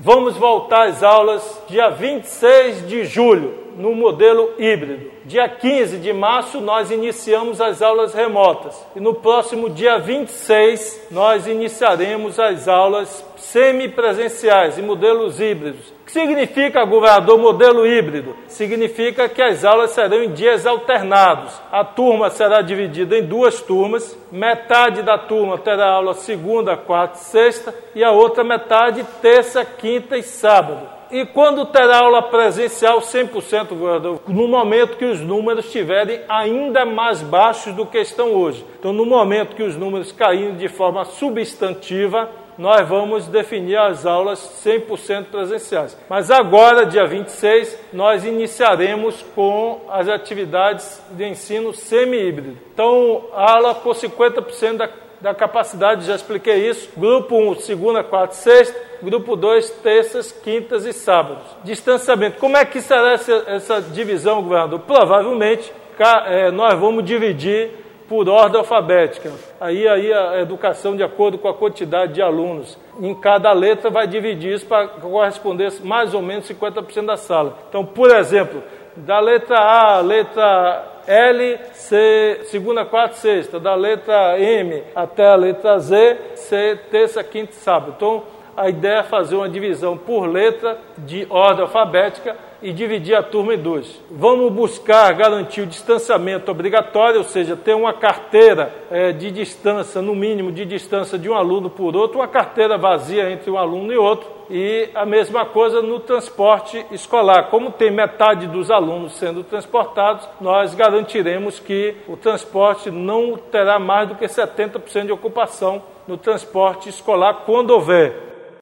Vamos voltar às aulas dia 26 de julho, no modelo híbrido. Dia 15 de março, nós iniciamos as aulas remotas. E no próximo dia 26, nós iniciaremos as aulas semipresenciais, em modelos híbridos. O que significa, governador, modelo híbrido? Significa que as aulas serão em dias alternados. A turma será dividida em duas turmas. Metade da turma terá aula segunda, quarta e sexta, e a outra metade terça, quinta e sábado. E quando terá aula presencial 100%, governador? No momento que os números estiverem ainda mais baixos do que estão hoje. Então, no momento que os números caírem de forma substantiva, nós vamos definir as aulas 100% presenciais. Mas agora, dia 26, nós iniciaremos com as atividades de ensino semi-híbrido. Então, aula com 50% da capacidade, já expliquei isso. Grupo 1, segunda, quarta e sexta. Grupo 2, terças, quintas e sábados. Distanciamento. Como é que será essa divisão, governador? Provavelmente, nós vamos dividir por ordem alfabética. Aí a educação de acordo com a quantidade de alunos. Em cada letra vai dividir isso para corresponder mais ou menos 50% da sala. Então, por exemplo, da letra A, letra L, C, segunda, quarta e sexta. Da letra M até a letra Z, C, terça, quinta e sábado. Então, a ideia é fazer uma divisão por letra de ordem alfabética e dividir a turma em dois. Vamos buscar garantir o distanciamento obrigatório, ou seja, ter uma carteira de distância, no mínimo de distância de um aluno por outro, uma carteira vazia entre um aluno e outro, e a mesma coisa no transporte escolar. Como tem metade dos alunos sendo transportados, nós garantiremos que o transporte não terá mais do que 70% de ocupação no transporte escolar, quando houver.